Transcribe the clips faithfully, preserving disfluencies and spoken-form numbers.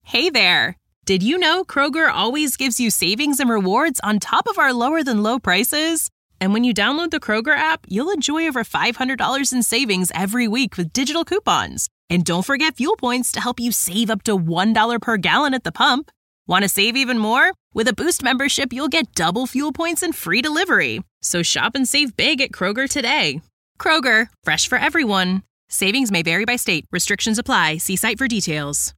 Hey there! Did you know Kroger always gives you savings and rewards on top of our lower-than-low prices? And when you download the Kroger app, you'll enjoy over five hundred dollars in savings every week with digital coupons. And don't forget fuel points to help you save up to one dollar per gallon at the pump. Want to save even more? With a Boost membership, you'll get double fuel points and free delivery. So shop and save big at Kroger today. Kroger, fresh for everyone. Savings may vary by state. Restrictions apply. See site for details.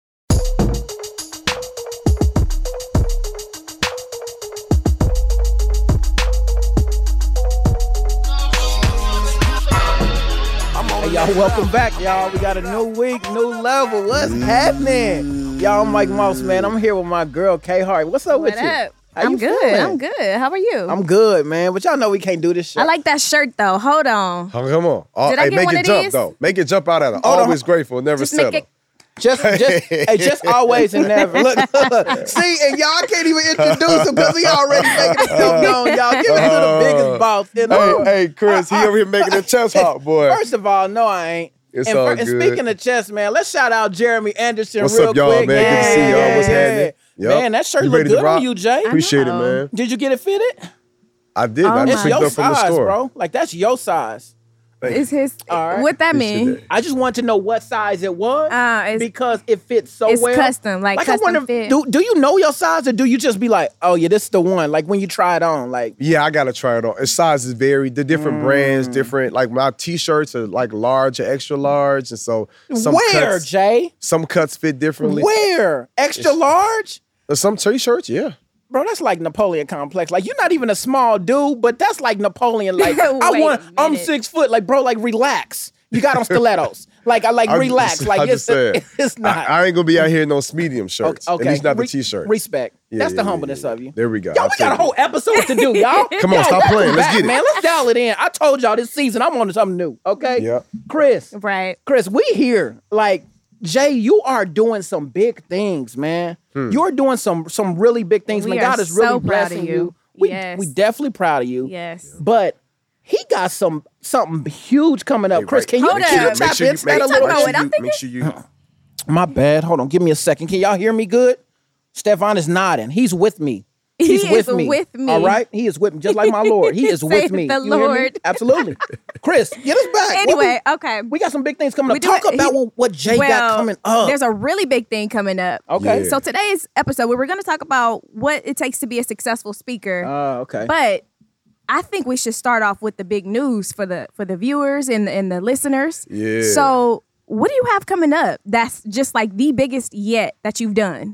Hey, y'all, welcome back, y'all. We got a new week, new level. What's happening? Y'all, I'm Mike Mouse, man. I'm here with my girl, K Hart. What's up what with you? Up? How I'm you good. feeling? I'm good. How are you? I'm good, man. But y'all know we can't do this shit. I like that shirt, though. Hold on. Oh, come on. Oh, Did I hey, get make one it of jump, these? though. Make it jump out at her. Hold on. Always grateful, never Just make settle. it- Just, just, hey, just always and never. Look, look. See, and y'all can't even introduce him because he already making himself known, y'all. Give it to the biggest boss. You know? Hey, hey, Chris, he over here making a chest hop, boy. First of all, no, I ain't. It's and, all fir- and good. speaking of chess, man, let's shout out Jeremy Anderson What's real up, y'all, quick. man? Good to see y'all. What's happening? Yep. Man, that shirt You look ready to good rock? on you, Jay. Appreciate it, know. man. Did you get it fitted? I did. Oh I my just It's picked your up from the size, store. bro. Like, that's your size. It's his. All right. What that Appreciate mean? that. I just want to know what size it was Uh, it's, because it fits so it's well. custom, like, I custom wonder, fit. do, do you know your size or do you just be like, oh, yeah, this is the one? Like, when you try it on, like, Yeah, I gotta try it on. Its sizes vary. The different Mm. brands, different. Like my t-shirts are like large or extra large, and so some where, cuts, Jay? some cuts fit differently. Where? Extra large? Uh, Some t-shirts, yeah. Bro, that's like Napoleon complex. Like, you're not even a small dude, but that's like Napoleon. Like, I Wait want, a I'm minute. six foot. Like, bro, like, relax. You got on stilettos. Like, I like, I'm relax. just- like, I'm it's, just saying. it's not. I, I ain't gonna be out here in those medium shirts. Okay. At least not the Re- t-shirt. Respect. Yeah, That's yeah, the yeah, humbleness yeah. of you. There we go. Yo, I'll we got a take whole it. episode to do, y'all. Come on, Yo, stop welcome playing. Let's back, get it. man. Let's dial it in. I told y'all this season I'm on to something new. Okay. Yep. Chris. Right. Chris, we here. Like, Jay, you are doing some big things, man. Hmm. You're doing some some really big things, We man. are God is really so proud of blessing you. you. We Yes. we definitely proud of you. Yes. But he got some something huge coming up. Hey, Chris, right. can you, Hold can you up. tap Make sure you into make, that a Talk little about make what bit? I'm sure you, thinking? make sure you. My bad. Hold on. Give me a second. Can y'all hear me good? Stefan is nodding. He's with me. He's He with is me. with me. All right? He is with me, just like my Lord. He is with Say me. the You hear me? Lord. Absolutely. Chris, get us back. What Anyway, we, okay. we got some big things coming We up. do Talk it- about he- what, what Jay well, got coming up. There's a really big thing coming up. Okay. Yeah. So today's episode, we were going to talk about what it takes to be a successful speaker. Oh, okay. But I think we should start off with the big news for the for the viewers and the, and the listeners. Yeah. So, what do you have coming up that's just like the biggest yet that you've done?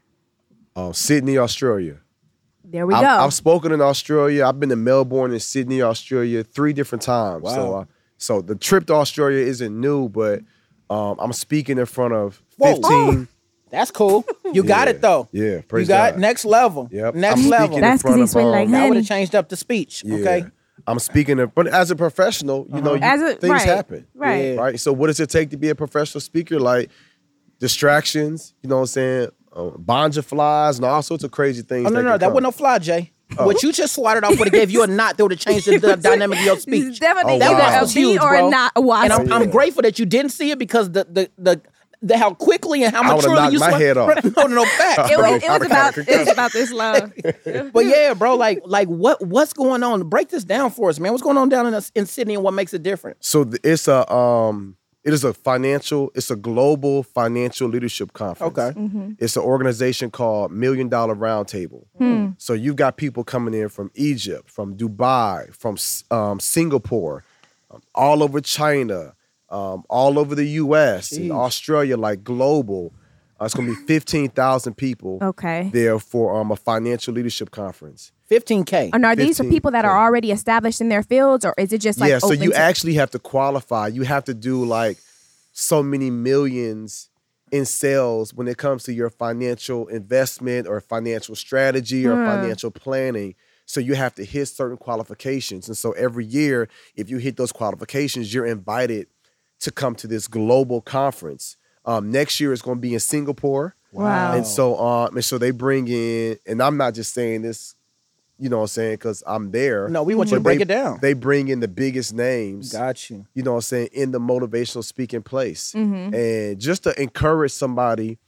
Um, Sydney, Australia. There we I've, go. I've spoken in Australia. I've been to Melbourne and Sydney, Australia, three different times. So, Wow. uh, so the trip to Australia isn't new, but um, I'm speaking in front of Whoa. fifteen. That's cool. You got Yeah. it, though. Yeah, You praise got God. next level. Yep. Next I'm level. speaking That's in front 'cause he's of, sweet like um, That would honey. have changed up the speech. Yeah. Okay. I'm speaking, of, but as a professional, you know, you, As a- things right, happen. right. Yeah. Right. So what does it take to be a professional speaker? Like distractions, you know what I'm saying? Uh, banja flies and all sorts of crazy things. Oh, no, that no, can that come. wasn't no fly, Jay. What you just swatted off would have gave you a knot that would have changed the, the dynamic of your speech. It's definitely Oh, either wow. a was bee huge, or bro. a not a wasp. And I'm, Oh, I'm yeah. grateful that you didn't see it because the the the, the how quickly and how I much would've truly knocked you my swat- head off. No, no, no, facts, it, bro. was, it was about it was about this long. But yeah, bro, like like what what's going on? Break this down for us, man. What's going on down in in Sydney and what makes it different? So th- it's a um it is a financial, it's a global financial leadership conference. Okay. Mm-hmm. It's an organization called Million Dollar Roundtable. Hmm. So you've got people coming in from Egypt, from Dubai, from um, Singapore, um, all over China, um, all over the U S, and Jeez. Australia, like global. Uh, it's going to be fifteen thousand people Okay. there for um, a financial leadership conference. fifteen K. And are these for fifteen, people that are already established in their fields, or is it just like yeah, so open you to- actually have to qualify. You have to do like so many millions in sales when it comes to your financial investment or financial strategy or Hmm. financial planning. So you have to hit certain qualifications. And so every year, if you hit those qualifications, you're invited to come to this global conference. Um, next year it's going to be in Singapore. Wow. And so um, and so they bring in, and I'm not just saying this, you know what I'm saying, because I'm there. No, we want you to but break they- it down. They bring in the biggest names, Got you. you know what I'm saying, in the motivational speaking place. Mhm. And just to encourage somebody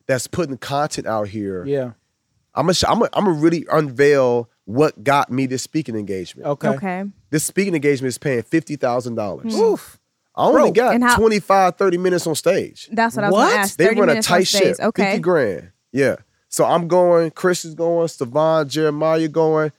that's putting content out here. Yeah. I'm gonna I'm gonna I'm gonna really unveil what got me this speaking engagement. Okay. Okay. This speaking engagement is paying fifty thousand dollars. Oof. I only Bro, and got how- twenty-five, thirty minutes on stage. That's what I was What? going to ask. They thirty run a minutes on tight stage. ship. Okay. fifty grand. Yeah. So I'm going, Chris is going, Stevan, Jeremiah going.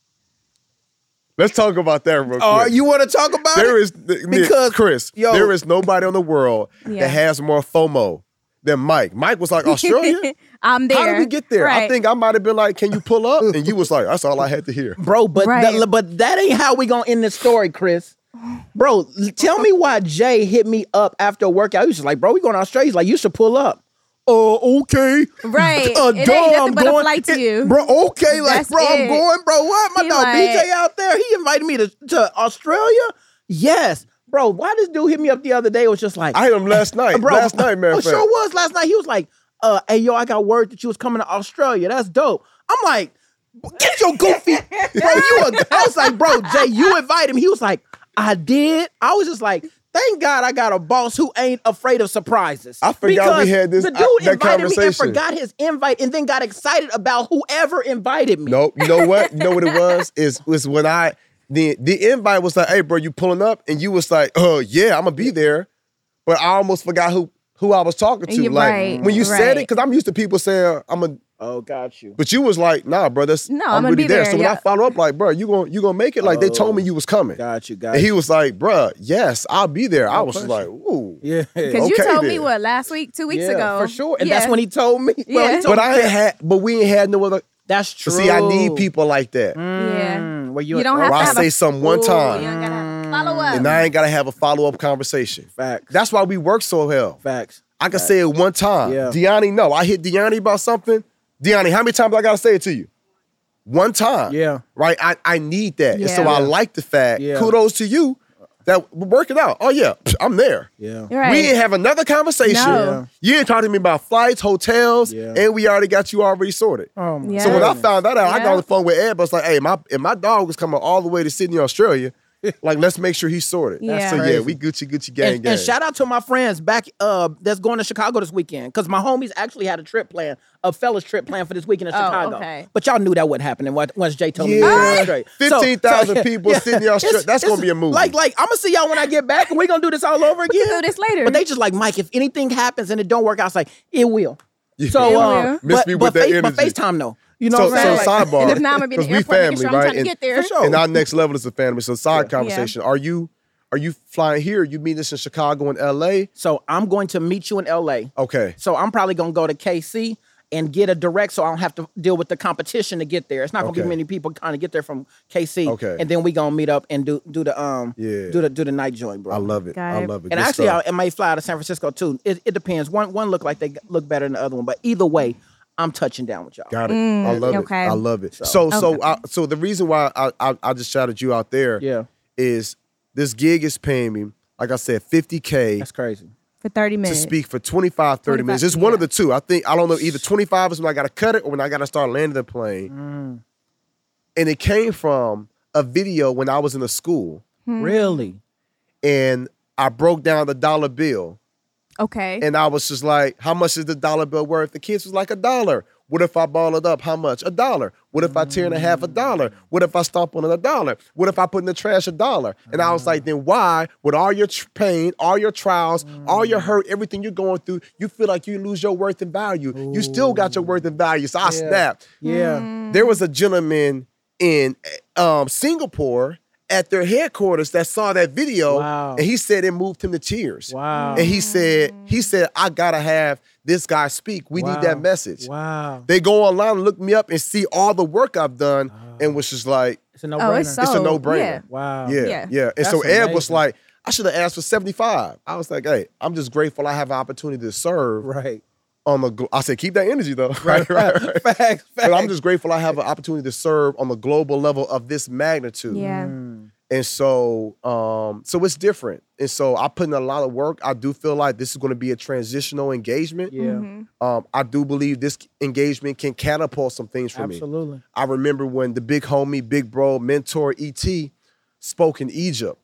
Let's talk about that real quick. Oh, you want to talk about There it? is because Because, Chris, yo- there is nobody in the world Yeah. that has more FOMO than Mike. Mike was like, Australia? I'm there. How did we get there? I Right. think I might have been like, can you pull up? And you was like, that's all I had to hear. Bro, but Right. that, but that ain't how we gonna end this story, Chris. Bro, tell me why Jay hit me up after a workout. He was just like, bro, we going to Australia. He's like, you should pull up. Oh, okay. Right. Uh, It ain't duh, nothing I'm but a going. flight to you. Bro, okay. Like, That's bro, I'm it. going, bro. What? My He dog like- B J out there. He invited me to, to Australia. Yes. Bro, why this dude hit me up the other day? It was just like, I hit him last night. bro, last night, man. Oh, sure was last night. He was like, uh, hey, yo, I got word that you was coming to Australia. That's dope. I'm like, get your goofy. Bro, you a, I was like, bro, Jay, you invited him. He was like, I did. I was just like, thank God I got a boss who ain't afraid of surprises. I forgot we Because had this- The dude I- that invited me and conversation. forgot his invite and then got excited about whoever invited me. Nope. You know what? You know what it was? Is was when I the the invite was like, hey, bro, you pulling up? And you was like, oh yeah, I'm gonna be there. But I almost forgot who who I was talking to. You're like right, when you said it, right. because I'm used to people saying I'm a Oh, got you. but you was like, nah, bro, that's No, I'm, I'm gonna really be there. there, So when I yeah. follow up, like, bro, you gonna you gonna make it? Like they told me you was coming. Got you, got And you. he was like, bruh, yes, I'll be there. I No was just question. like, ooh. Yeah. Because you Okay, told me then. what last week, two weeks yeah, ago, for sure. And Yeah. that's when he told me. Bro, he Yeah. told But me I ain't had but we ain't had no other. That's But true. see, I need people like that. Yeah. Mm, where you, You don't have Where to I have say a- something one Ooh, time. You don't gotta have to follow up. And I ain't gotta have a follow-up conversation. Facts. That's why we work so well. Facts. I can say it one time. Yeah. Deani, no. I hit Deani about something. Deani, how many times I gotta say it to you? One time. Yeah. Right? I, I need that. And so Yeah. I like the fact, Yeah. kudos to you, that we're working out. Oh yeah, I'm there. Yeah. Right. We ain't have another conversation. No. You ain't talking to me about flights, hotels, Yeah. and we already got you already sorted. Oh, my Yeah. So when I goodness. found that out, I got Yeah. on the phone with Ed. I was like, "Hey, my if my dog was coming all the way to Sydney, Australia, like let's make sure he's sorted." Yeah. So yeah, Crazy. we Gucci Gucci gang and, gang. and shout out to my friends back uh that's going to Chicago this weekend because my homies actually had a trip plan, a fellas trip plan for this weekend in Oh, Chicago. okay. But y'all knew that wasn't happening once once Jay told me. Yeah. we were straight. So- fifteen thousand so- people yeah, sitting in Australia. it's- That's gonna it's be a movie. Like, like I'm gonna see y'all when I get back, and we're gonna do this all over We again. can do this later. But they just like, Mike, if anything happens and it don't work out, it's like it will. Yeah. So, It um, will. Miss but, me but, with that face- but energy. FaceTime though. You know So- what I'm so saying? sidebar. And if not, I'm gonna be in the 'Cause we airport making family, sure I'm right? trying to And- get there. For sure. And our next level is a family. So side Yeah. conversation. Are you are you flying here? You meet us in Chicago and L A? So I'm going to meet you in L A. Okay. So I'm probably gonna go to K C and get a direct, so I don't have to deal with the competition to get there. It's not gonna Okay. be many people kind of get there from K C. Okay. And then we gonna meet up and do do the um Yeah. do the do the night joint, bro. I love it. Got I it. love it. And Good actually, stuff. I, I may fly out of San Francisco too. It, it depends. One one look like they look better than the other one, but either way, I'm touching down with y'all. Got it. I love okay. it. I love it. So so Okay. I, so the reason why I, I I just shouted you out there Yeah, is this gig is paying me, like I said, fifty K that's crazy. For thirty to minutes. speak for twenty-five, thirty minutes. It's one of the two. I think I don't know, either twenty-five is when I gotta cut it or when I gotta start landing the plane. Mm. And it came from a video when I was in a school Really? and I broke down the dollar bill. Okay. And I was just like, how much is the dollar bill worth? The kids was like, a dollar. What if I ball it up? How much? A dollar. What if I tear in a half a dollar? What if I stomp on it? A dollar? What if I put in the trash a dollar? And I was like, then why, with all your tr- pain, all your trials, all your hurt, everything you're going through, you feel like you lose your worth and value? You still got your worth and value. So I snapped. Yeah. There was a gentleman in um, Singapore at their headquarters that saw that video, Wow. and he said it moved him to tears. Wow. And he said, he said, I gotta have this guy speak. We Wow. need that message. Wow. They go online and look me up and see all the work I've done, and was just like, It's a no Oh, brainer. it's so- it's a no yeah. brainer. wow. Yeah, Yeah. yeah. And so That's Ed was amazing. like, I should have asked for seventy-five. I was like, hey, I'm just grateful I have an opportunity to serve Right. on the. glo- I said, keep that energy though. Right. right, right. Facts. Facts. But I'm just grateful I have an opportunity to serve on the global level of this magnitude. yeah. Mm. And so, um, so it's different. And so I put in a lot of work. I do feel like this is going to be a transitional engagement. Yeah. Mm-hmm. Um, I do believe this engagement can catapult some things for me. Absolutely. I remember when the big homie, big bro, mentor E T spoke in Egypt.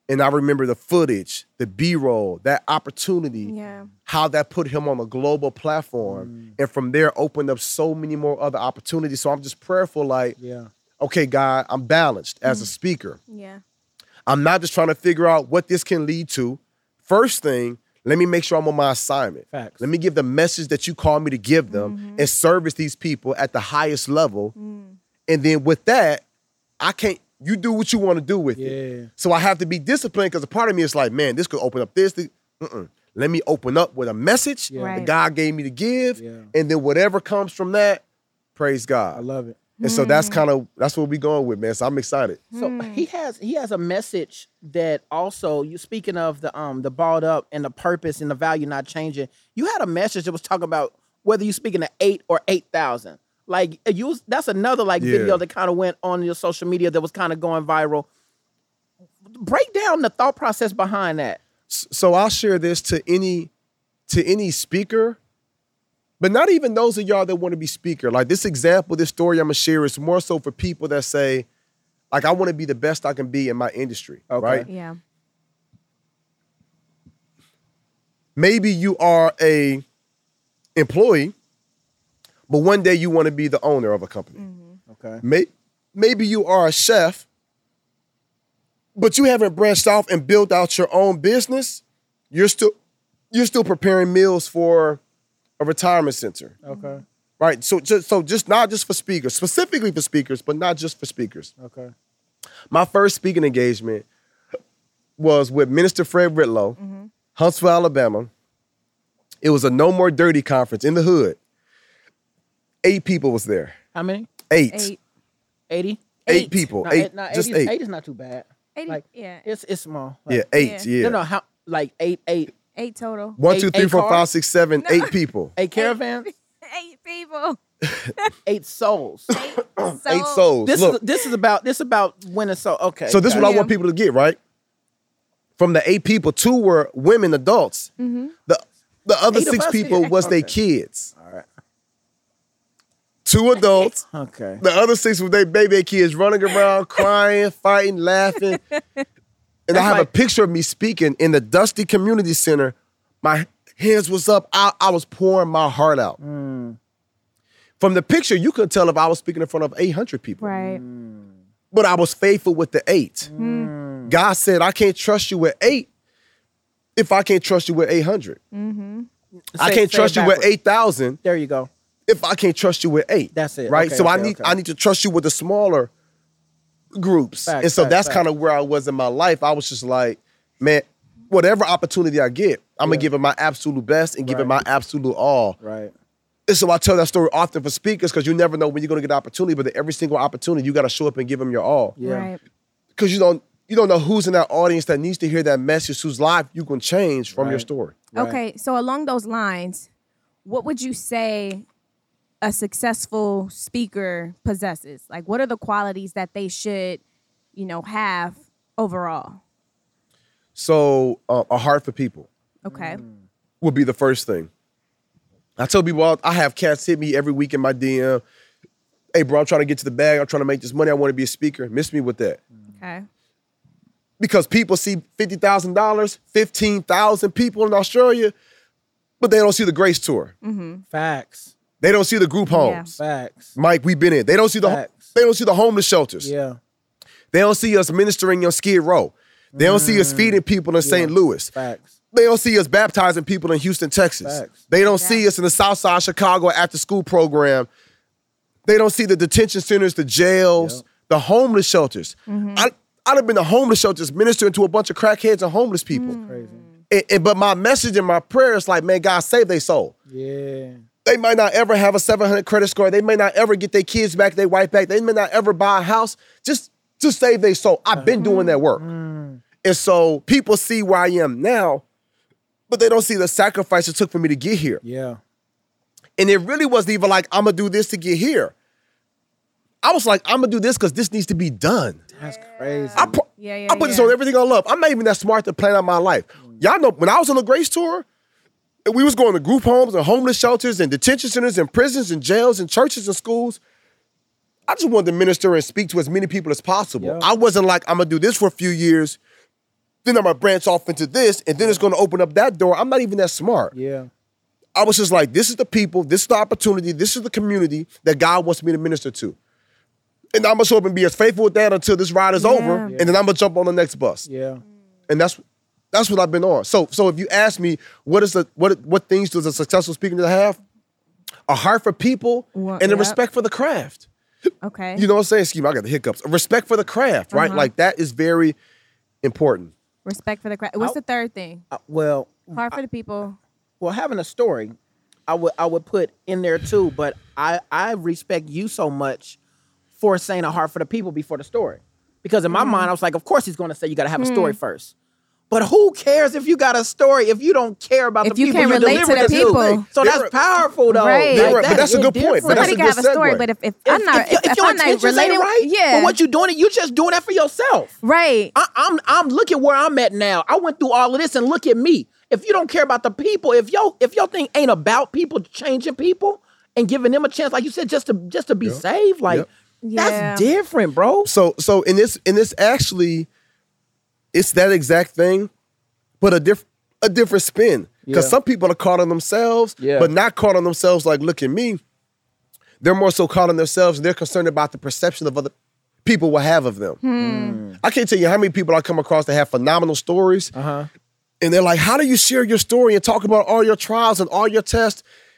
And I remember the footage, the B-roll, that opportunity, Yeah. how that put him on a global platform. Mm. And from there opened up so many more other opportunities. So I'm just prayerful, like, Yeah. okay, God, I'm balanced as Mm. a speaker. Yeah. I'm not just trying to figure out what this can lead to. First thing, let me make sure I'm on my assignment. Facts. Let me give the message that you call me to give them Mm-hmm. and service these people at the highest level. Mm. And then with that, I can't, you do what you want to do with Yeah. it. So I have to be disciplined because a part of me is like, man, this could open up this. this. Mm-mm. Let me open up with a message Yeah. that Right. God gave me to give. Yeah. And then whatever comes from that, praise I God. love it. And so that's kind of, that's what we going with, man. So I'm excited. So he has he has a message that also, you speaking of the um the balled up and the purpose and the value not changing. You had a message that was talking about whether you speaking to eight or eight thousand. Like you was, that's another like Yeah. video that kind of went on your social media that was kind of going viral. Break down the thought process behind that. So I'll share this to any to any speaker, but not even those of y'all that want to be speaker. Like this example, this story I'm gonna share is more so for people that say, like, I want to be the best I can be in my industry. Okay. Right? Yeah. Maybe you are a employee, but one day you want to be the owner of a company. Okay. May, maybe you are a chef, but you haven't branched off and built out your own business. You're still you're still preparing meals for a retirement center, Okay. right? So just so just not just for speakers, specifically for speakers, but not just for speakers. Okay. My first speaking engagement was with Minister Fred Ritlow, Mm-hmm. Huntsville, Alabama. It was a No More Dirty conference in the hood. Eight people was there. How many? Eight. Eight. eighty? Eight people. No, Eight. eight, no, just eighty, eight. eight is not too bad. Eighty. Like, yeah. It's it's small. Yeah, Like, eight. Yeah. Yeah. No, no, how like eight, eight, Eight total. One, Eight- two, three, eight four, cars? five, six, seven, eight people. eight caravans, Eight people. eight souls. So, Eight souls. This Look, is this is about this about winning soul. Okay. so this is what I Yeah. want people to get, right? From the eight people, two were women adults. Mm-hmm. The the other Eight of six us people here. was their Okay. kids. All right. Two adults. Okay. The other six was their baby kids running around, crying, fighting, laughing. And I have a like- picture of me speaking in the Dusty Community Center. My hands was up. I, I was pouring my heart out. Mm. From the picture, you could tell if I was speaking in front of eight hundred people. Right. But I was faithful with the eight. Mm. God said, I can't trust you with eight if I can't trust you with eight hundred. I Say- can't say trust it you with backwards. eight thousand There you go. if I can't trust you with eight. That's it. Right? Okay, so I okay, need okay. I need to trust you with the smaller groups. Facts, and so facts, that's facts. kind of where I was in my life. I was just like, man, whatever opportunity I get, I'm Yeah. gonna give it my absolute best and give it my Right. absolute all. Right. And so I tell that story often for speakers because you never know when you're gonna get an opportunity, but every single opportunity, you gotta show up and give them your all. Yeah. Right. Because you don't you don't know who's in that audience that needs to hear that message, whose life you can change from your Right. story. Right. Okay, so along those lines, what would you say a successful speaker possesses? Like, what are the qualities that they should, you know, have overall? So uh, a heart for people Okay. would be the first thing. I tell people all, I have cats hit me every week in my D M. Hey, bro, I'm trying to get to the bag. I'm trying to make this money. I want to be a speaker. Miss me with that. Okay. Because people see fifty thousand dollars, fifteen thousand people in Australia, but they don't see the Grace Tour. Facts. They don't see the group homes. Facts. Mike, we've been in. They don't see the Facts. they don't see the homeless shelters. Yeah. They don't see us ministering on Skid Row. They don't see us feeding people in Saint Louis. Facts. They don't see us baptizing people in Houston, Texas. Facts. They don't see us in the South Side Chicago after school program. They don't see the detention centers, the jails, Yep. the homeless shelters. I, I'd have been to homeless shelters ministering to a bunch of crackheads and homeless people. Crazy. And, and- but my message and my prayer is like, man, God save their soul. Yeah. They might not ever have a seven hundred credit score. They may not ever get their kids back, their wife back. They may not ever buy a house. Just, just save their soul. I've been doing that work. And so people see where I am now, but they don't see the sacrifice it took for me to get here. Yeah. And it really wasn't even like, I'm going to do this to get here. I was like, I'm going to do this because this needs to be done. That's crazy. I, pu- Yeah, yeah, I put this yeah. on everything I love. I'm not even that smart to plan out my life. Y'all know, when I was on the Grace Tour, we was going to group homes and homeless shelters and detention centers and prisons and jails and churches and schools. I just wanted to minister and speak to as many people as possible. Yeah. I wasn't like, I'm going to do this for a few years then I'm gonna branch off into this, and then it's gonna open up that door. I'm not even that smart. Yeah. I was just like, this is the people, this is the opportunity, this is the community that God wants me to minister to. And I'm gonna show up and be as faithful with that until this ride is Yeah. over, Yeah. and then I'm gonna jump on the next bus. Yeah. And that's that's what I've been on. So, so if you ask me, what is the what what things does a successful speaker need to have? A heart for people Well, and a yep. respect for the craft. Okay. You know what I'm saying? Excuse me, I got the hiccups. A respect for the craft, right? Uh-huh. Like that is very important. Respect for the crowd. What's I- the third thing? Uh, well, Heart for the people. well, having a story, I would I would put in there too. But I I respect you so much for saying a heart for the people before the story, because in my mind I was like, of course he's going to say you got to have a story first. But who cares if you got a story if you don't care about If the you people can't you're relate to delivering the it people. So They that's were- powerful though. Right. They were- Like, but that's a is good point. But different. that's Somebody a can have good a story, segue. but if, if, If, I'm not, if, if, if your I'm not intentions relating, ain't right, yeah, but what you doing it, you just doing that for yourself. right. I, I'm I'm look at where I'm at now. I went through all of this and look at me. If you don't care about the people, if your if your thing ain't about people changing people and giving them a chance, like you said, just to just to be Yep. saved, like Yep. Yeah. that's different, bro. So so in this in this actually, it's that exact thing, but a different a different spin. Because Yeah. some people are caught on themselves, Yeah. but not caught on themselves like, look at me. They're more so caught on themselves, and they're concerned about the perception of other people will have of them. Hmm. I can't tell you how many people I come across that have phenomenal stories. Uh-huh. And they're like, how do you share your story and talk about all your trials and all your tests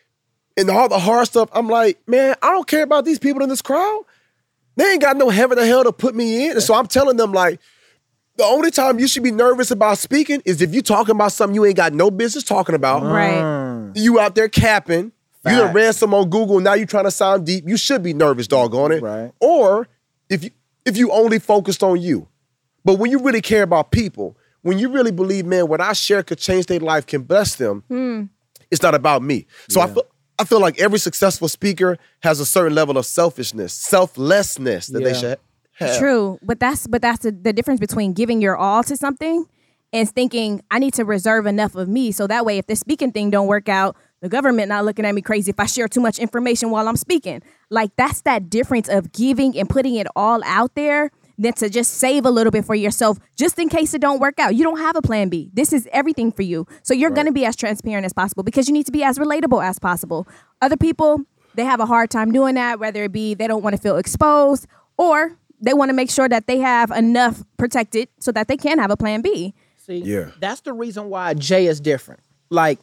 and all the hard stuff? I'm like, man, I don't care about these people in this crowd. They ain't got no heaven or hell to put me in. And so I'm telling them, like, the only time you should be nervous about speaking is if you're talking about something you ain't got no business talking about. Right. You out there capping. You done Facts. read some on Google. Now you trying to sound deep. You should be nervous, doggone it. Right. Or if you if you only focused on you. But when you really care about people, when you really believe, man, what I share could change their life, can bless them, it's not about me. So I feel I feel like every successful speaker has a certain level of selfishness, selflessness that they Yeah. should have. True, but that's but that's the, the difference between giving your all to something and thinking I need to reserve enough of me so that way if the speaking thing don't work out, the government not looking at me crazy if I share too much information while I'm speaking. Like that's that difference of giving and putting it all out there than to just save a little bit for yourself just in case it don't work out. You don't have a plan B. This is everything for you. So you're going to be as transparent as possible because you need to be as relatable as possible. Other people, they have a hard time doing that, whether it be they don't want to feel exposed or they want to make sure that they have enough protected so that they can have a plan B. See, Yeah. that's the reason why Jay is different. Like,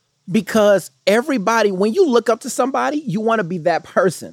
because everybody, when you look up to somebody, you want to be that person.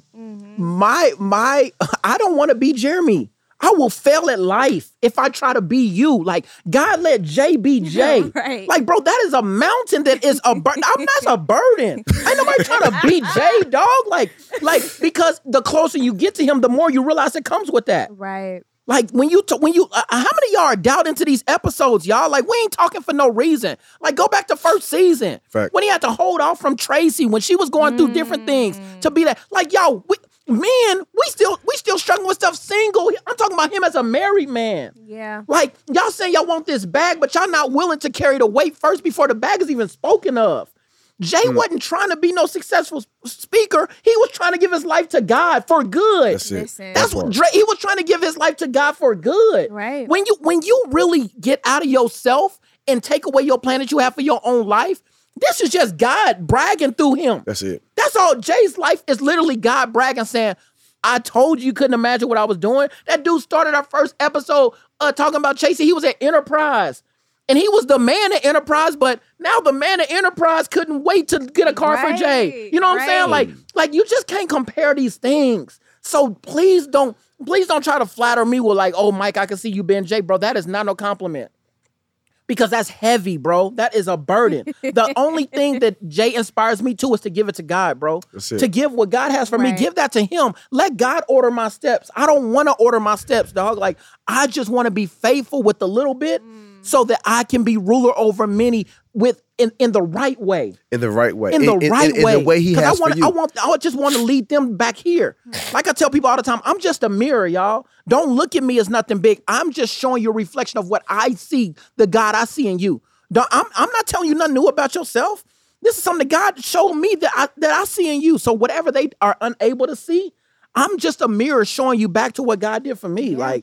My, my, I don't want to be Jeremy. I will fail at life if I try to be you. Like, God let Jay be Jay. Right. Like, bro, that is a mountain that is a burden. That's a burden. Ain't nobody trying to be Jay, dog. Like, like, because the closer you get to him, the more you realize it comes with that. Right. Like when you t- when you uh, how many of y'all are doubt into these episodes, y'all? Like we ain't talking for no reason. Like go back to first season Fact. when he had to hold off from Tracy when she was going through different things to be that. Like y'all, we, men, we still we still struggling with stuff single. I'm talking about him as a married man. Yeah. Like y'all saying y'all want this bag, but y'all not willing to carry the weight first before the bag is even spoken of. Jay Hmm. wasn't trying to be no successful s- speaker. He was trying to give his life to God for good. That's it. Listen. That's what Dre, he was trying to give his life to God for good. Right. When you when you really get out of yourself and take away your plan that you have for your own life, this is just God bragging through him. That's it. That's all. Jay's life is literally God bragging, saying, I told you you couldn't imagine what I was doing. That dude started our first episode uh, talking about Chasey. He was at Enterprise. And he was the man at Enterprise, but now the man at Enterprise couldn't wait to get a car for Jay. Right, You know what I'm saying? right. Like, like you just can't compare these things. So please don't, please don't try to flatter me with like, oh, Mike, I can see you being Jay, bro. That is not no compliment. Because that's heavy, bro. That is a burden. The only thing that Jay inspires me to is to give it to God, bro. That's it. To give what God has for me, Right. give that to him. Let God order my steps. I don't want to order my steps, dog. Like, I just want to be faithful with a little bit so that I can be ruler over many with in, in the right way. In the right way. In the right in, way. In the way he 'Cause has I want, for you. I want, I just want to lead them back here. Like I tell people all the time, I'm just a mirror, y'all. Don't look at me as nothing big. I'm just showing you a reflection of what I see, the God I see in you. Don't, I'm, I'm not telling you nothing new about yourself. This is something that God showed me that I, that I see in you. So whatever they are unable to see, I'm just a mirror showing you back to what God did for me. Like,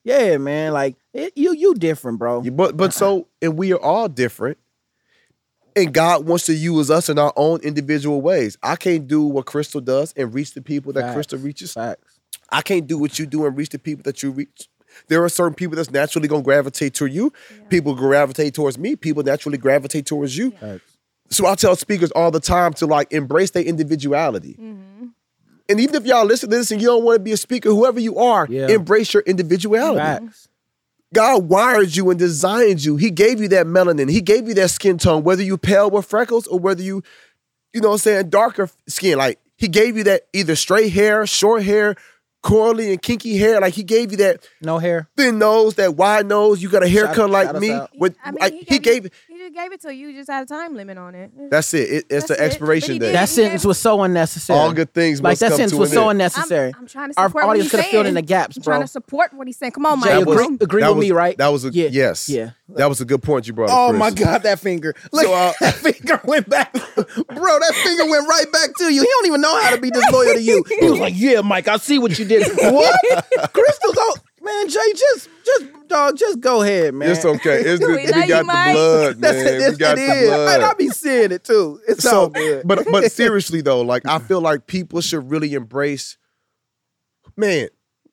Yeah, man. Like it, you, you different, bro. You- But but so and we are all different. And God wants to use us in our own individual ways. I can't do what Crystal does and reach the people that Facts. Crystal reaches. Facts. I can't do what you do and reach the people that you reach. There are certain people that's naturally gonna gravitate to you. People gravitate towards me. People naturally gravitate towards you. Facts. So I tell speakers all the time to like embrace their individuality. Mm-hmm. And even if y'all listen to this and you don't want to be a speaker, whoever you are, Yeah. embrace your individuality. Facts. God wired you and designed you. He gave you that melanin. He gave you that skin tone, whether you pale with freckles or whether you, you know what I'm saying, darker skin. Like he gave you that either straight hair, short hair, curly and kinky hair. Like he gave you that No hair. thin nose, that wide nose. You got a haircut Shout- like shout us me. out. With, I mean, like, he gave, it- He just gave it to you. You just had a time limit on it. that's it. it it's That's the it. But expiration he date. did. That sentence was so unnecessary. All good things Like must that come sentence to was an so end. unnecessary. I'm, I'm trying to Our support what audience he's could have filled in saying. the gaps, I'm bro. trying to support what he's saying. Come on, Jay, Mike. That was- agree, agree that with was- me, right? That was a Yeah. yes. Yeah. That was a good point you brought up. Oh Chris. my God, that finger! Look, So, uh, that finger went back, bro. That finger went right back to you. He don't even know how to be disloyal to you. He was like, "Yeah, Mike, I see what you did." What? Crystal, go, man. Jay, just, just, dog, just go ahead, man. It's okay. It's We the, love we you, got the Mike. blood, That's man. it. We It's, got it the is. blood. And I be seeing it too. It's all so, good. but but seriously though, like I feel like people should really embrace, man.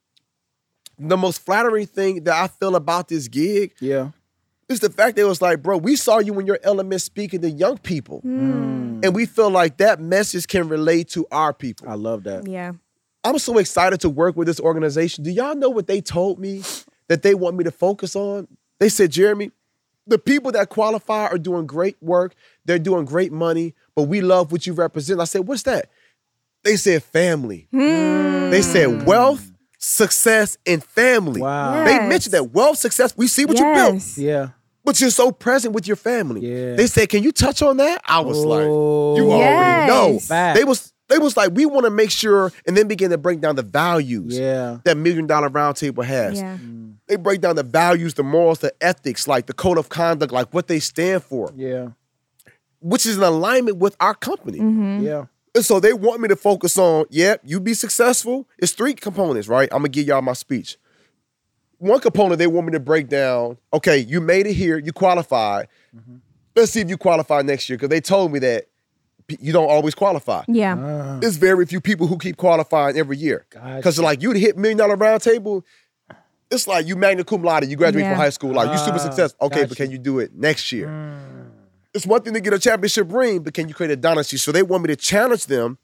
The most flattering thing that I feel about this gig yeah, is the fact that it was like, bro, we saw you in your element speaking to young people, and we feel like that message can relate to our people. I love that. Yeah. I'm so excited to work with this organization. Do y'all know what they told me that they want me to focus on? They said, Jeremy, the people that qualify are doing great work. They're doing great money, but we love what you represent. I said, what's that? They said family. They said wealth, success, and family. Wow. Yeah. They Yes. mentioned that wealth, success, we see what you built, Yes. Yeah. but you're so present with your family. Yeah. They said, can you touch on that? I was like, Oh. you already know. Yes. Facts. They was they was like, we want to make sure, and then begin to break down the values Yeah. that Million Dollar Roundtable has. Yeah. They break down the values, the morals, the ethics, like the code of conduct, like what they stand for, Yeah. which is in alignment with our company. Mm-hmm. Yeah. And so they want me to focus on, yep, you be successful. It's three components, right? I'm gonna give y'all my speech. One component they want me to break down, okay, you made it here, you qualified. Let's see if you qualify next year, because they told me that p- you don't always qualify. Yeah. Uh, There's very few people who keep qualifying every year. Gotcha. Because like you hit Million Dollar Roundtable, it's like you magna cum laude, you graduate Yeah. from high school, like you super Ah, successful. Okay, but gotcha. can you do it next year? mm, It's one thing to get a championship ring, but can you create a dynasty? So they want me to challenge them.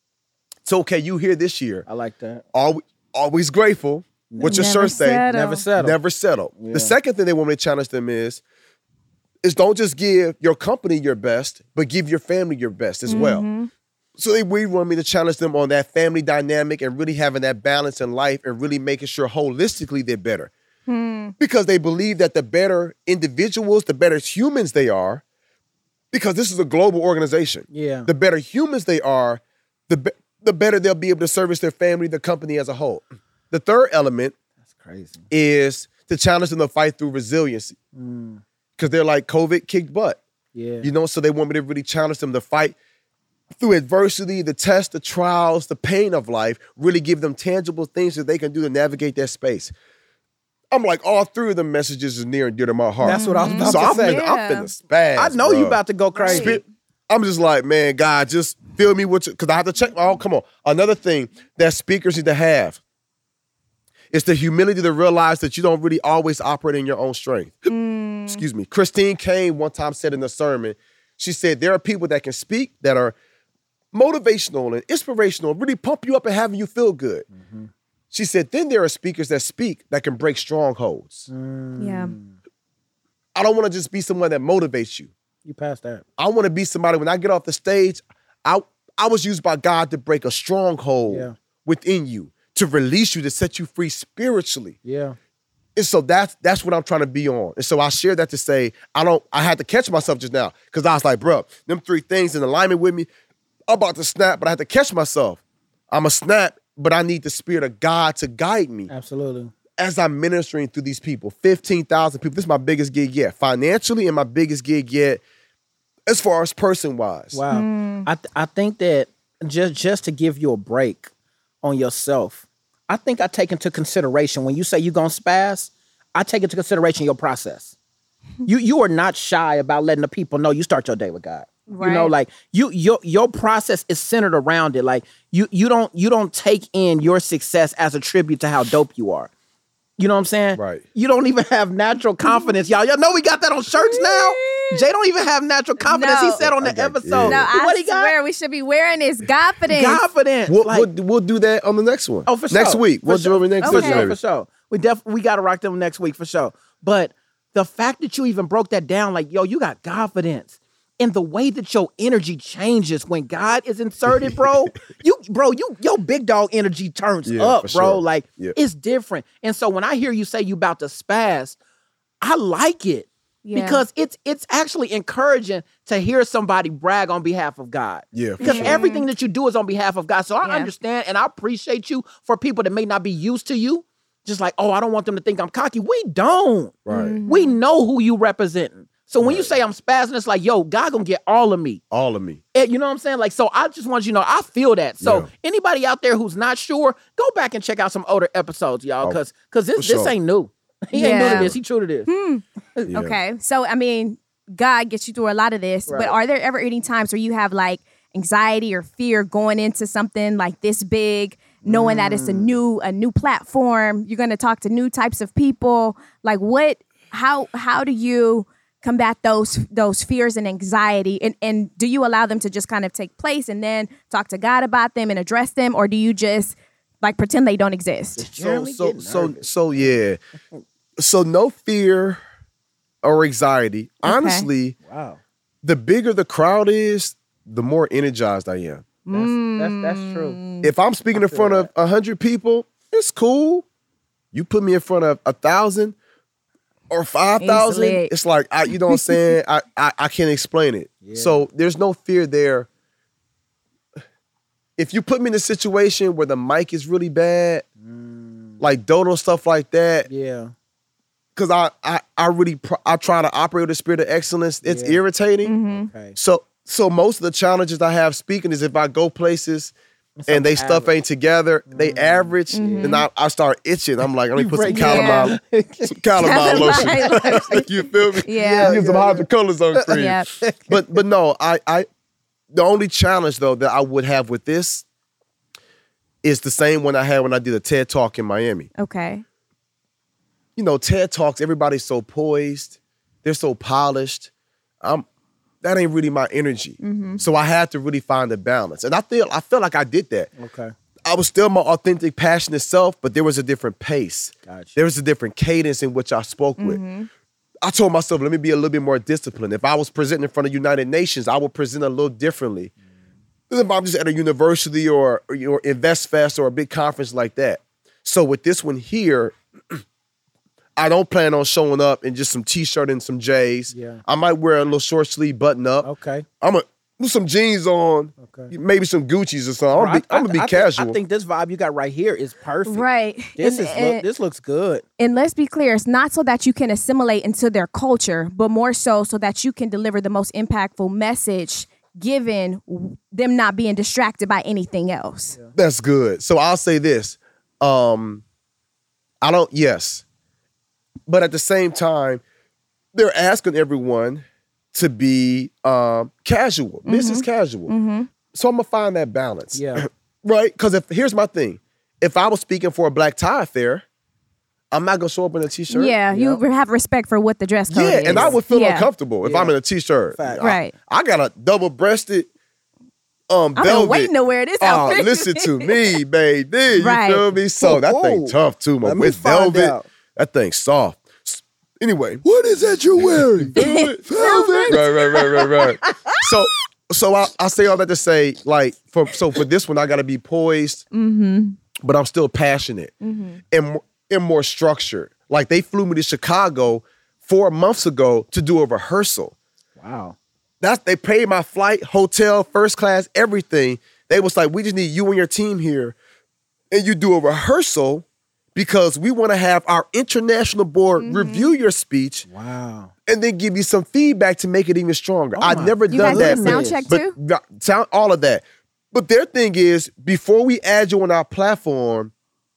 So okay, you here this year. I like that. Always, always grateful. What's your Never shirt say? settle. Never settle. Never settle. Yeah. The second thing they want me to challenge them is, is don't just give your company your best, but give your family your best as well. Mm-hmm. So they really want me to challenge them on that family dynamic and really having that balance in life and really making sure holistically they're better. Because they believe that the better individuals, the better humans they are, because this is a global organization. Yeah. The better humans they are, the be- the better they'll be able to service their family, the company as a whole. The third element That's crazy. is to challenge them to fight through resiliency. Mm, Because they're like, COVID kicked butt. yeah. You know, so they want me to really challenge them to fight through adversity, the tests, the trials, the pain of life, really give them tangible things that they can do to navigate that space. I'm like, all three of the messages is near and dear to my heart. That's what I was about so to I'm say. finna, I'm Yeah. finna spaz. I know bro. you about to go crazy. Right. I'm just like, man, God, just fill me with, because I have to check. Oh, come on. Another thing that speakers need to have is the humility to realize that you don't really always operate in your own strength. Excuse me. Christine Kane one time said in a sermon, she said, there are people that can speak that are motivational and inspirational, really pump you up and having you feel good. She said, then there are speakers that speak that can break strongholds. Yeah. I don't want to just be someone that motivates you. You passed that. I want to be somebody, when I get off the stage, I I was used by God to break a stronghold Yeah. within you, to release you, to set you free spiritually. Yeah. And so that's that's what I'm trying to be on. And so I share that to say, I don't, I had to catch myself just now, because I was like, bro, them three things in alignment with me, I'm about to snap, but I had to catch myself. I'm a snap, but I need the Spirit of God to guide me Absolutely. as I'm ministering through these people. fifteen thousand people. This is my biggest gig yet. Financially, and my biggest gig yet as far as person-wise. Wow. I th- I think that just just to give you a break on yourself, I think I take into consideration when you say you're gonna spaz, I take into consideration your process. You you are not shy about letting the people know you start your day with God. Right. You know, like you your your process is centered around it. Like you you don't you don't take in your success as a tribute to how dope you are. You know what I'm saying? Right. You don't even have natural confidence, y'all. Y'all know we got that on shirts now. Jay don't even have natural confidence. No. He said on the I got- episode. No, I What he got? swear we should be wearing this confidence. Confidence. We'll, Like- we'll, we'll do that on the next one. Oh, for sure. Next week. For We'll sure. do it next For week. Okay. sure, baby. for sure. We def we gotta rock them next week for sure. But the fact that you even broke that down, like, yo, you got confidence. And the way that your energy changes when God is inserted, bro, you, bro, you, your big dog energy turns Yeah, up, for bro. sure. Like, Yeah. it's different. And so when I hear you say you about to spaz, I like it Yeah. because it's it's actually encouraging to hear somebody brag on behalf of God. Yeah, for Because sure. everything that you do is on behalf of God. So I Yeah. understand and I appreciate you for people that may not be used to you. Just like, oh, I don't want them to think I'm cocky. We don't. Right. We know who you representing. So when you say I'm spazzing, it's like, yo, God gonna get all of me. All of me. And you know what I'm saying? Like, so I just want you to know, I feel that. So Yeah. anybody out there who's not sure, go back and check out some older episodes, y'all, Oh, because because this for this sure. ain't new. He ain't new Yeah. to this. He true to this. Yeah. Okay. So, I mean, God gets you through a lot of this, Right. but are there ever any times where you have like anxiety or fear going into something like this big, knowing that it's a new a new platform, you're going to talk to new types of people? Like what how how do you combat those those fears and anxiety, and and do you allow them to just kind of take place and then talk to God about them and address them, or do you just like pretend they don't exist? So Jeremy so getting so nervous. so yeah. So no fear or anxiety. Honestly, Wow. the bigger the crowd is, the more energized I am. That's, that's, that's true. If I'm speaking in front of a hundred people, it's cool. You put me in front of a thousand or five thousand, lit. it's like I, you know what I'm saying. I, I I can't explain it. So there's no fear there. If you put me in a situation where the mic is really bad, like Dodo stuff like that, Yeah. because I, I I really pr- I try to operate with a spirit of excellence. It's Yeah. irritating. Okay. So so most of the challenges I have speaking is if I go places and they stuff average. ain't together, they average, then I, I start itching. I'm like, let me put some break calamine, some calamine lotion. You feel me? Yeah. Get some hydrocolors on cream. Yeah. But but no, I I the only challenge though that I would have with this is the same one I had when I did a TED Talk in Miami. Okay. You know, TED Talks, everybody's so poised, they're so polished. I'm that ain't really my energy. So I had to really find a balance. And I feel I feel like I did that. Okay. I was still my authentic, passionate self, but there was a different pace. Gotcha. There was a different cadence in which I spoke with. I told myself, let me be a little bit more disciplined. If I was presenting in front of United Nations, I would present a little differently. Than if I'm just at a university or, or, or InvestFest or a big conference like that. So with this one here, I don't plan on showing up in just some t-shirt and some J's. Yeah. I might wear a little short sleeve button up. Okay. I'm gonna put some jeans on, Okay. maybe some Gucci's or something. I'm gonna be, I- I'm gonna be I- I think- casual. I think this vibe you got right here is perfect. Right. This And- is and- look, this looks good. And let's be clear, it's not so that you can assimilate into their culture, but more so so that you can deliver the most impactful message given them not being distracted by anything else. That's good. So I'll say this. Um, I don't, yes. But at the same time, they're asking everyone to be um, casual, business casual. So I'm going to find that balance. Yeah. Right? Because if here's my thing. If I was speaking for a black tie affair, I'm not going to show up in a t-shirt. Yeah, you have respect for what the dress code Yeah, is. and I would feel Yeah. uncomfortable if Yeah. I'm in a t-shirt. Fact. I- Right. I, got a double-breasted um, I've velvet. been waiting to wear this Oh, outfit. listen to me, baby. You Right. feel me? So that thing Ooh. tough too, man. Let me With find velvet, out. that thing soft. S- Anyway, what is that you're wearing? velvet. velvet. Right, right, right, right, right. So, so I, I say all that to say, like, for so for this one, I got to be poised, but I'm still passionate and mo- and more structured. Like they flew me to Chicago four months ago to do a rehearsal. Wow. That's they paid my flight, hotel, first class, everything. They was like, we just need you and your team here. And you do a rehearsal because we want to have our international board review your speech Wow. and then give you some feedback to make it even stronger. Oh I've my never You done guys that. do a man. sound check but too? but sound all of that. But their thing is, before we add you on our platform,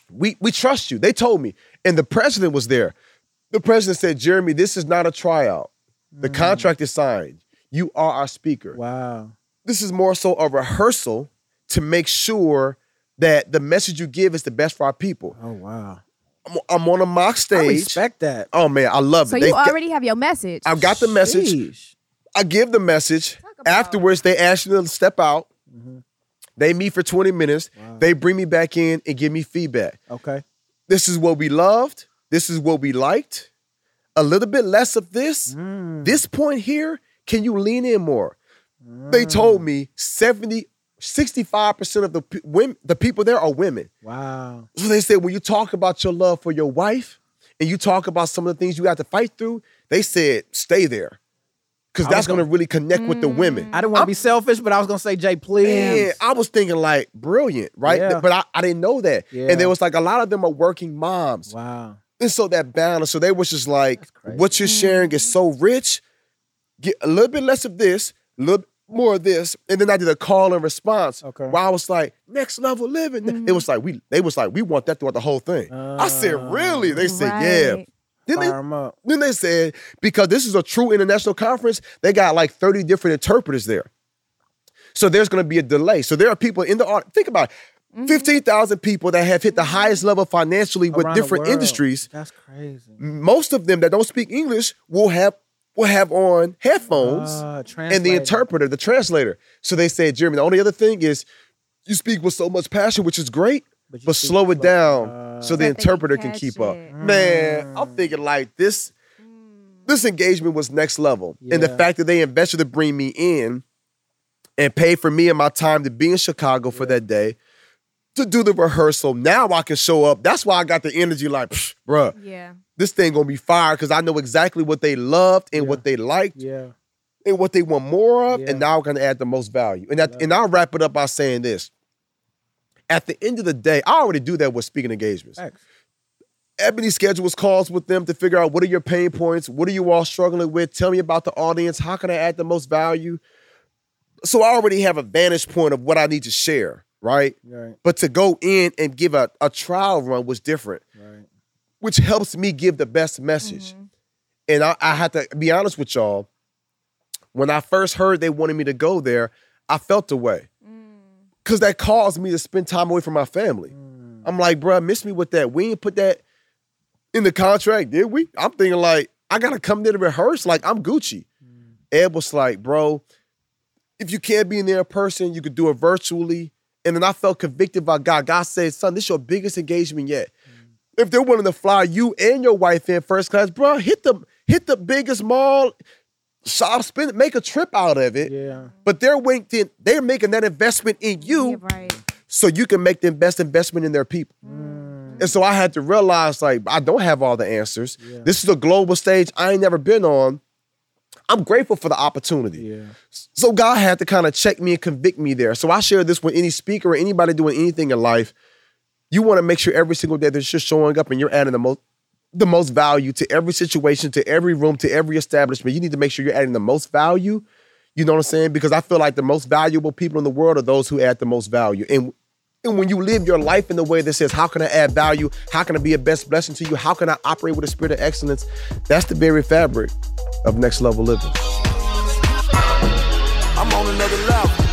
we we trust you. They told me. And the president was there. The president said, Jeremy, this is not a tryout. The mm. contract is signed. You are our speaker. Wow. This is more so a rehearsal to make sure that the message you give is the best for our people. Oh, wow. I'm, I'm on a mock stage. I respect that. Oh, man, I love so it. So you they, already have your message. I've got the message. Sheesh. I give the message. Afterwards, they ask you to step out. Mm-hmm. They meet for twenty minutes. Wow. They bring me back in and give me feedback. Okay. This is what we loved. This is what we liked. A little bit less of this. Mm. This point here, can you lean in more? Mm. They told me seventy, sixty-five percent of the women, the people there are women. Wow. So they said, when you talk about your love for your wife and you talk about some of the things you got to fight through, they said, stay there. Because that's going to really connect mm. with the women. I didn't want to be selfish, but I was going to say, Jay, please. Man, I was thinking like, brilliant, right? Yeah. But I, I didn't know that. Yeah. And there was like, a lot of them are working moms. Wow. And so that balance, so they was just like, what you're sharing is so rich. Get a little bit less of this, a little bit more of this. And then I did a call and response. Okay. Where I was like, next level living. Mm. It was like, we they was like, we want that throughout the whole thing. Uh, I said, really? They said, right. yeah. Then they, up. then they said, because this is a true international conference, they got like thirty different interpreters there. So there's going to be a delay. So there are people in the art. Think about it. Mm-hmm. fifteen thousand people that have hit the highest level financially with Around different industries. That's crazy. Most of them that don't speak English will have will have on headphones uh, and the interpreter, the translator. So they said, Jeremy, the only other thing is you speak with so much passion, which is great, but, but slow it down uh, so the interpreter can, can keep it. up. Mm. Man, I'm thinking like this, this engagement was next level. Yeah. And the fact that they invested to bring me in and pay for me and my time to be in Chicago yeah. for that day, to do the rehearsal. Now I can show up. That's why I got the energy like, bruh, yeah. this thing gonna be fire because I know exactly what they loved and yeah. what they liked yeah. and what they want more of, yeah. and now I'm gonna add the most value. And, that, and I'll wrap it up by saying this. At the end of the day, I already do that with speaking engagements. Thanks. Ebony schedules calls with them to figure out what are your pain points, what are you all struggling with, tell me about the audience, how can I add the most value? So I already have a vantage point of what I need to share. Right? right? But to go in and give a, a trial run was different, right. which helps me give the best message. Mm-hmm. And I, I had to be honest with y'all. When I first heard they wanted me to go there, I felt the way. Because mm. that caused me to spend time away from my family. Mm. I'm like, bro, miss me with that. We ain't put that in the contract, did we? I'm thinking like, I got to come there to rehearse. Like, I'm Gucci. Mm. Ed was like, bro, if you can't be in there in person, you could do it virtually. And then I felt convicted by God. God said, son, this is your biggest engagement yet. Mm. If they're willing to fly you and your wife in first class, bro, hit the hit the biggest mall, shop, spend it, make a trip out of it. Yeah. But they're waiting, they're making that investment in you yeah, right. so you can make the best investment in their people. Mm. And so I had to realize, like, I don't have all the answers. Yeah. This is a global stage I ain't never been on. I'm grateful for the opportunity. Yeah. So God had to kind of check me and convict me there. So I share this with any speaker or anybody doing anything in life. You want to make sure every single day that you're showing up and you're adding the most, the most value to every situation, to every room, to every establishment. You need to make sure you're adding the most value. You know what I'm saying? Because I feel like the most valuable people in the world are those who add the most value. And, and when you live your life in the way that says, how can I add value? How can I be a best blessing to you? How can I operate with a spirit of excellence? That's the very fabric of next level living. I'm on another level.